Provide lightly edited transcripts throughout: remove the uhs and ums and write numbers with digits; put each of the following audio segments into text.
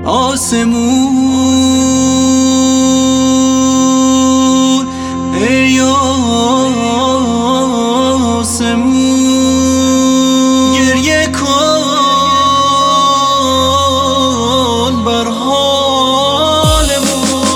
آسمون، ای آسمون، گریه کن بر حالمون.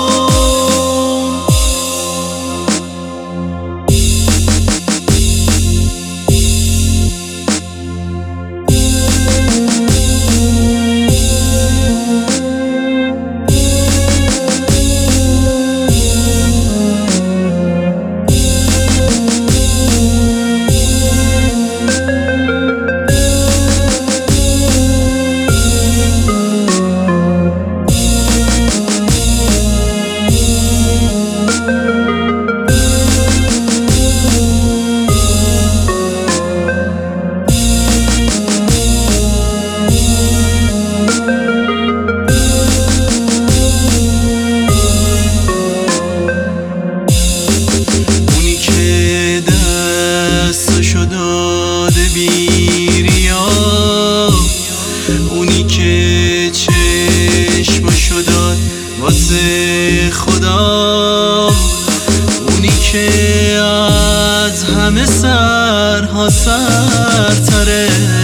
اونی که چشمشو داد واسه خدا، اونی که از همه سرها سرتره،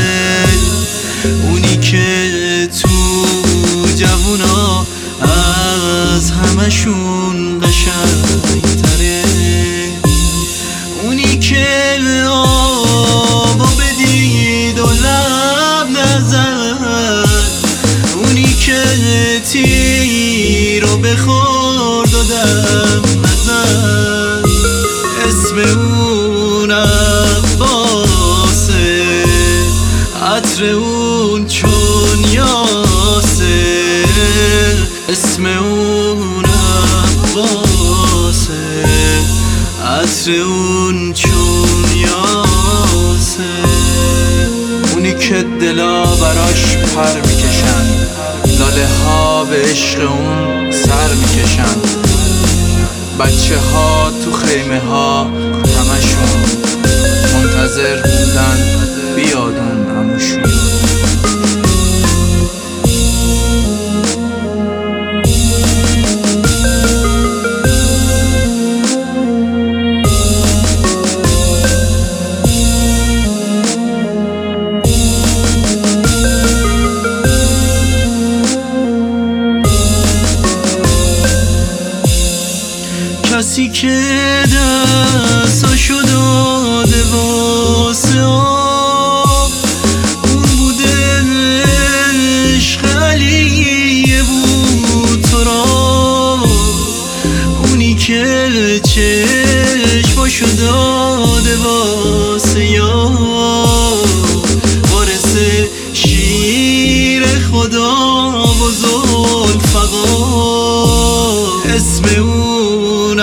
اونی که تو جوونا از همشون قشنگتره، اونی که آبو بدید و لب نزد، اونی که تیر رو بخورد و دم نزد، اسم اون عباسه، عطر اون چون یاسه، اسم اون عباسه، عطر اون چون یاسه، اونی که دلا براش پر میکشن، لاله ها به عشق اون سر میکشن، بچه ها تو خیمه ها همشون منتظر بودن بیاد اون عموشون. کسی که دستاشو داده واسه آب، اون بوده عشق علیه بود تو را، اونی که چشماشو داده واسه یاب، وارث شیر خدا و ذوالفقار، اسم اون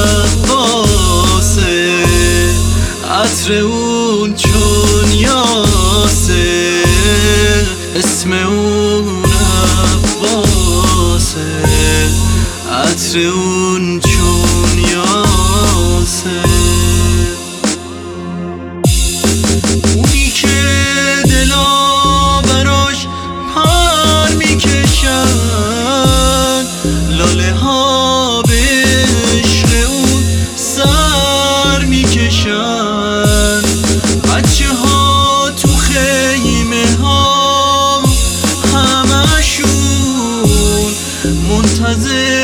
عباسه، عطر اون چون یاسه، اسم اون عباسه، عطر اون چون یاسه، اونی که دلا براش پر میکشن، لاله ها به عشق اون سر میکشن، بچه ها تو خیمه ها همشون منتظر